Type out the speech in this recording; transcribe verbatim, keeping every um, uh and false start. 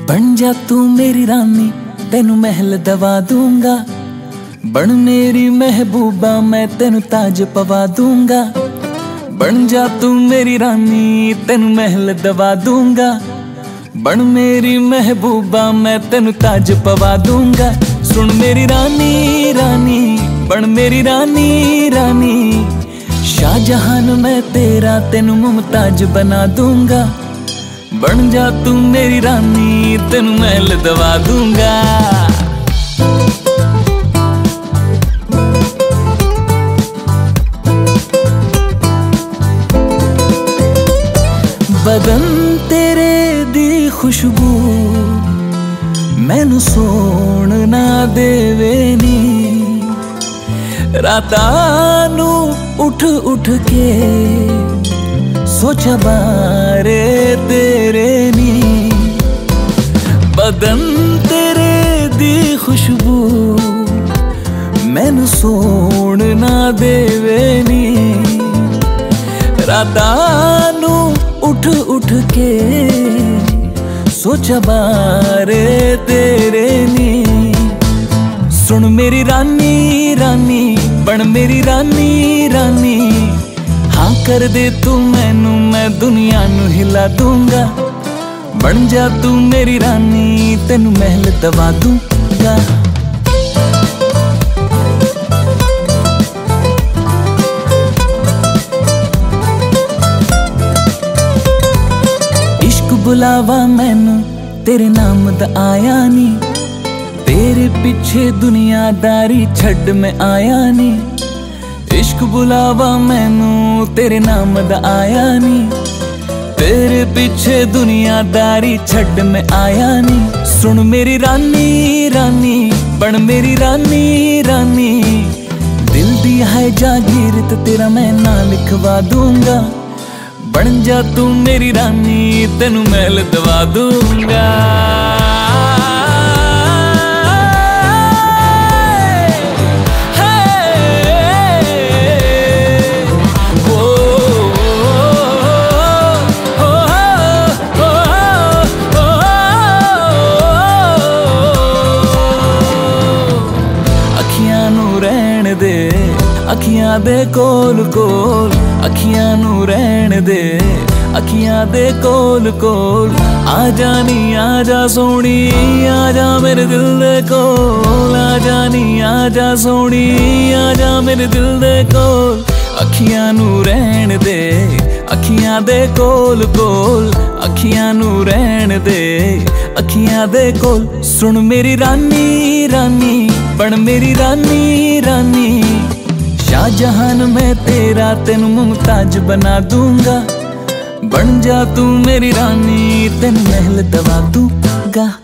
बन जा तू मेरी रानी, तेनू महल दवा दूंगा। बन मेरी महबूबा, मैं तेनू ताज पवा दूंगा। बन जा तू मेरी रानी, तेनू महल दवा दूंगा। बन मेरी महबूबा, मैं तेनू ताज पवा दूंगा। सुन मेरी रानी रानी, बन मेरी रानी रानी। शाहजहान मैं तेरा, तेनू मुमताज बना दूंगा। बन जा तू मेरी रानी, तेनू महल दवा दूंगा। बदन तेरे दी खुशबू मैनू सोण ना देवे नी। रातां नू उठ उठ के सोचा बारे तेरे नी। बदन तेरे दी खुशबू मैनू सोण ना देवे नी। रातां नू उठ उठ के सोचा बारे तेरे नी। सुन मेरी रानी रानी, बन मेरी रानी रानी। हाँ कर दे तू मैनू, मैं दुनिया नू हिला दूंगा। बन जा तू मेरी रानी, तेनू महल दवा दूंगा। इश्क बुलावा मैनू तेरे नाम दा आया नी। तेरे पीछे दुनियादारी छड़ में आया नी। इश्क बुलावा मैनू तेरे नाम दा आया नी। तेरे पीछे दुनियादारी छड़ में आया नी। सुन मेरी रानी रानी, बन मेरी रानी रानी। दिल दी है जागीर ते तेरा मैं ना लिखवा दूंगा। बन जा तू मेरी रानी, तेनू महल दवा दूंगा। अखियां दे कोल कोल, अखियां नू रहन दे। अखियां दे कोल कोल, आजा नी आजा सोनी, आजा मेरे दिल दे कोल। आजा नी आजा सोनी, आजा मेरे दिल दे कोल। अखियां नू रहन दे, अखियां दे कोल कोल। अखियां नू रहन दे, अखियां दे कोल। सुन मेरी रानी रानी, बन मेरी रानी रानी। शाहजहान मैं तेरा, तेनू मुमताज बना दूंगा। बन जा तू मेरी रानी, तेनू महल दवा दूंगा।